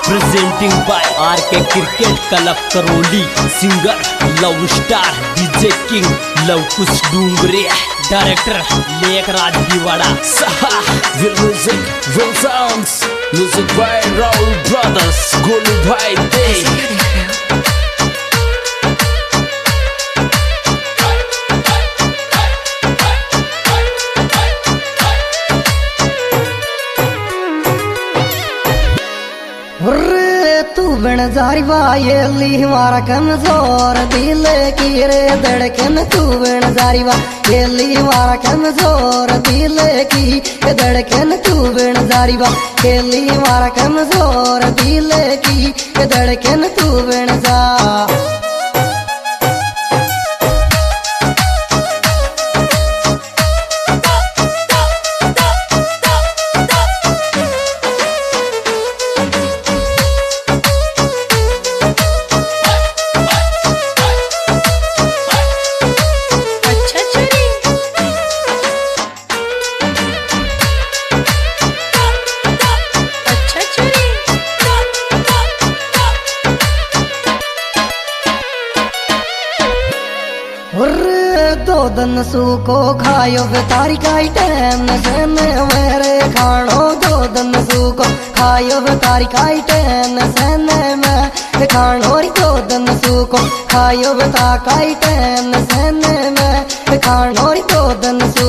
Presenting by RK cricket club Karauli. Singer love star DJ king Lavkush Dongre. Director Lekhraj Diwara. Music will sounds music by Rahul brothers Golu भाई दे। तू बन जारिबा ये ली हमारा कमजोर दिल की रे धड़कन। तू बन जारिबा ये ली हमारा कमजोर दिल की धड़कन। तू बन जारिबा ये ली हमारा कमजोर दिल की धड़कन। तू बन जा दो दन सूको खायो तारी काई टाइम से मेरे खानो। दो दन सूको खायो तारी काई टाइम से मैं खानो। दो दन सूको खायो ता काई टाइम से मैं खानो। दो दन सू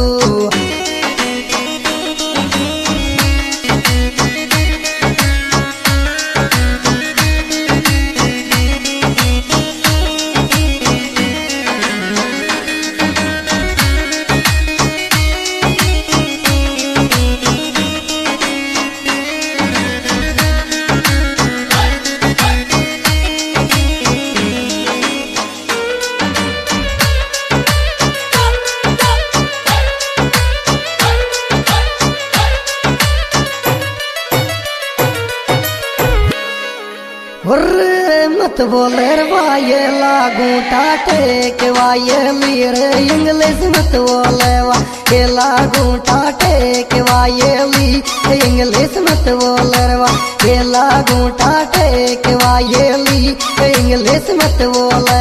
मत बोले रे वाये लागू टाटे के वाये लीरे इंग्लिश मत बोले वाये लागू टाटे के वाये ली इंग्लिश मत बोले रे वाये लागू टाटे के वाये ली इंग्लिश मत बोले।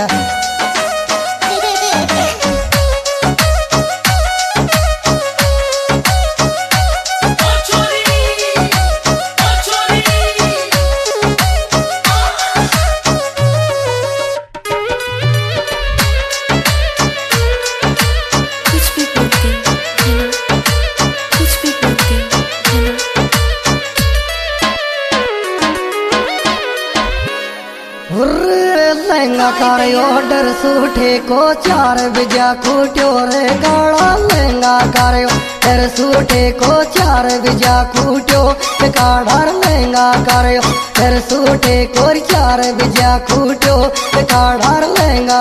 लहंगा कर ऑर्डर सूठे को 4 बजा खूट्यो रे काड़ा। लहंगा कर ऑर्डर सूठे को 4 बजा खूट्यो काड़ा। लहंगा कर ऑर्डर सूठे को 4 बजा खूट्यो काड़ा। लहंगा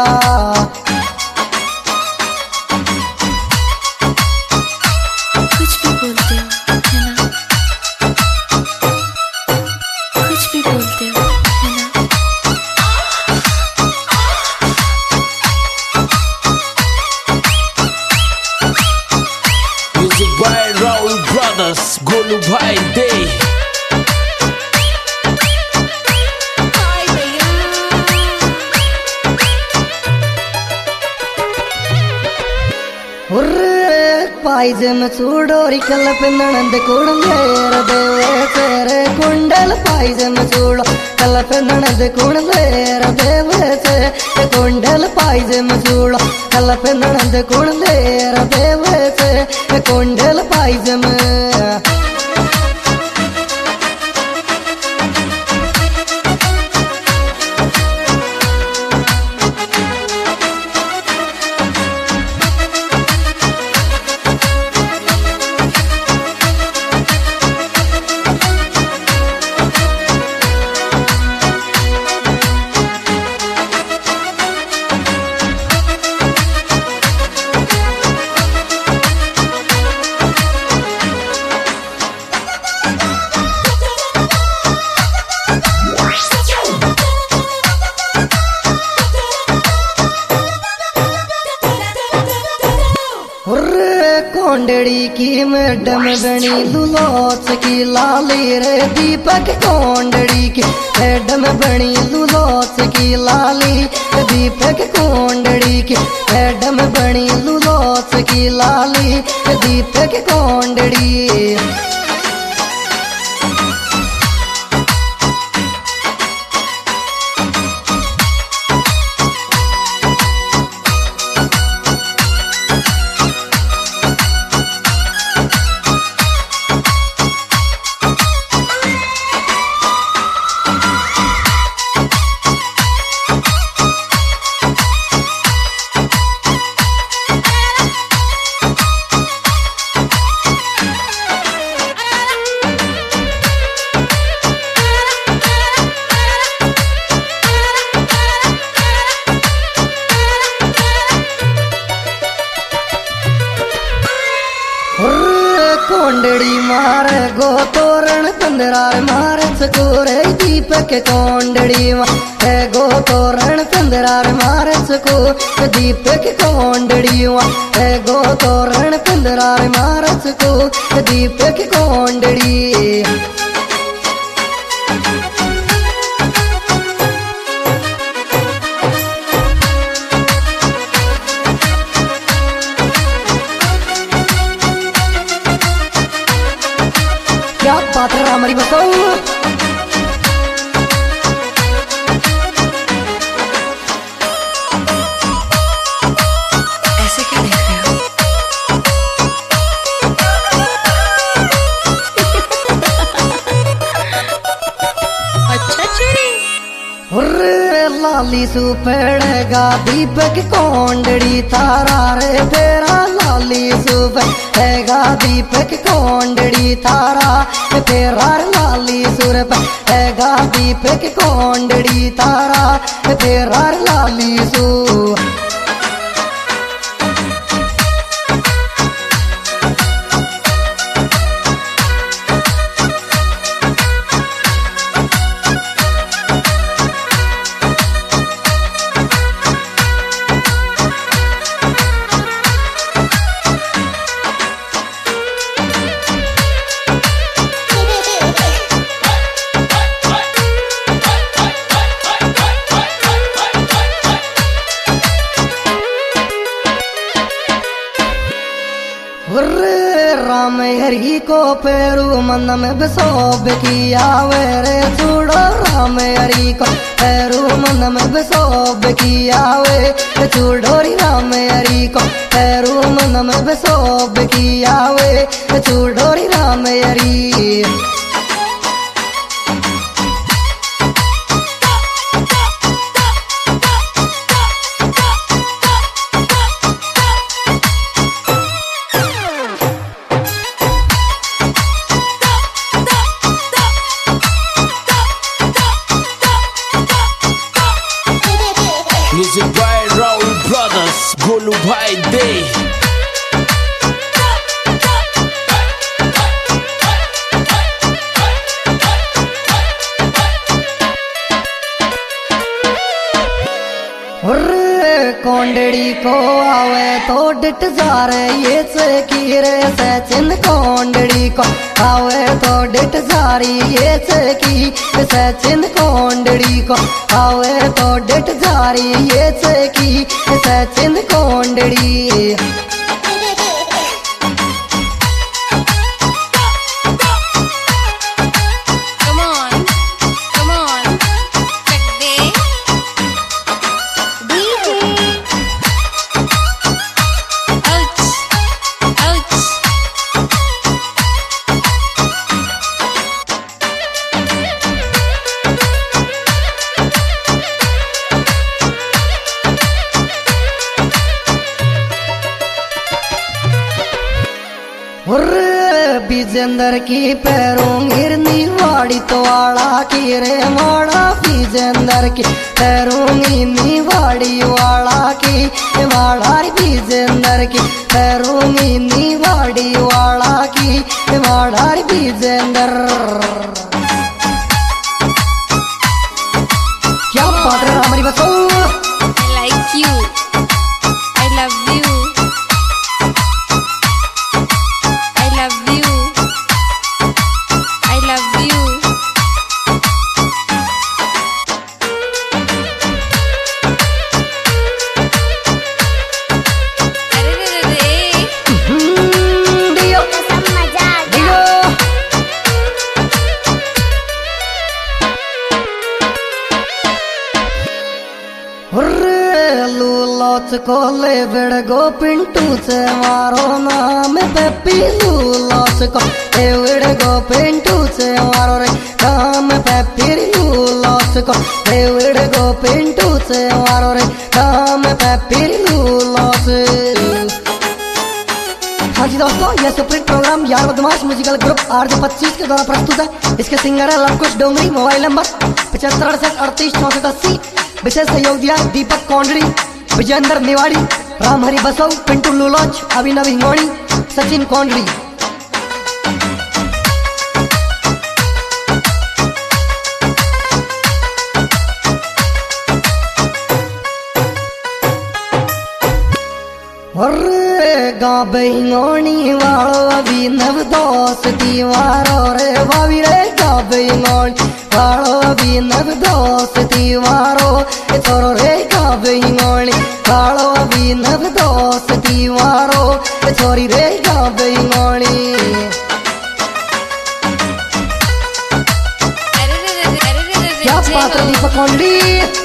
कुछ भी बोलते हो है ना, कुछ भी बोलते हो है ना। Music by Rahul brothers Golu भाई दे। पाइजम चूड़ोरी कलप ननंद कुंडलेर देवे तेरे कुंडल। पाइजम चूड़ो कलप ननंद कुंडलेर देवे से कुंडल। पाइजम चूड़ो कलप ननंद कुंडलेर देवे से कुंडल। पाइजम कोंडड़ी की मैडम बनी लुलोच की लाली रे दीपक कोंडड़ी की मैडम बनी लुलोच की लाली दीपक कोंडड़ी की मैडम बनी लुलोच की लाली दीपक कोंडड़ी। कोंडड़ी मार गो तोरण पंदरार मार सकोरे दीपक कोंडड़ी मार गो तोरण पंदरार मार सको दीपक कोंडड़ी मार गो तोरण पंदरार मार सको दीपक कोंडड़ी। क्या बात है हमारी बताओ। ऐसे क्या देख रहे हो? अच्छा चुरी। लाली सु पेड़ेगा दीपक कोंडड़ी तारा रे तेरा लाली सु पेड़ेगा दीपक कोंडड़ी तारा तेरा लाली सुर पेड़ेगा दीपक कोंडड़ी तारा तेरा लाली सु। राम हरि को पेरू मन में बसोब किया वे छुड़ो राम हरि को पेरू मन में बसोब किया वे छुड़ोरी राम हरि को पेरू मन में बसोब किया वे छुड़ोरी Ram Hari. Music by Raul Brothers, Golu Bhai Day. कोंडड़ी को आवे तो डिट जा रे ये से की रे सचिन कोंडड़ी को आवे तो डिट जा रही ये से की सचिन कोंडड़ी को आवे तो डिट जा रही ये से की Sachin कोंडड़ी। Come on, check the DJ. Ouch, ouch. बीजेंदर की पैरों गिरनी वाड़ी तो आड़ा की रे माड़ा बीजेंदर की पैरों गिरनी वाड़ी वाड़ा की माड़ा बीजेंदर की पैरों गिरनी वाड़ी वाड़ा की माड़ा बीजेंदर। क्या बात है हमारी बताओ। I like you. I love you. को ले बेड़ गो पिंटू से मारो नाम पेपी लूलॉस को ले बेड़ गो पिंटू से मारो रे नाम पेपी लूलॉस को ले बेड़ गो पिंटू से मारो रे नाम पेपी लूलॉस। हाँ जी दोस्तों, यह सुप्रीम प्रोग्राम यार बदमाश म्यूजिकल ग्रुप RJ25 के द्वारा प्रस्तुत है। इसके सिंगर है लवकुश डोंगरी। Mobile number 7568386480। विशेष सहयोग दिया दीपक कौंडड़ी, विजेंद्र निवाड़ी, रामहरि बसौ, पिंटू लूलॉच, अभिनव हिंगोणी, सचिन कौंडड़ी। गाँव हिंगोणी वालो अभिनव दोस्ती मारो रे भाभी रे। गाँव हिंगोणी वालो अभिनव दोस्ती मारो छोरो रे। गाँव हिंगोणी वालो अभिनव दोस्ती मारो छोरी रे। गाँव हिंगोणी क्या बात है दीपक कौंडड़ी।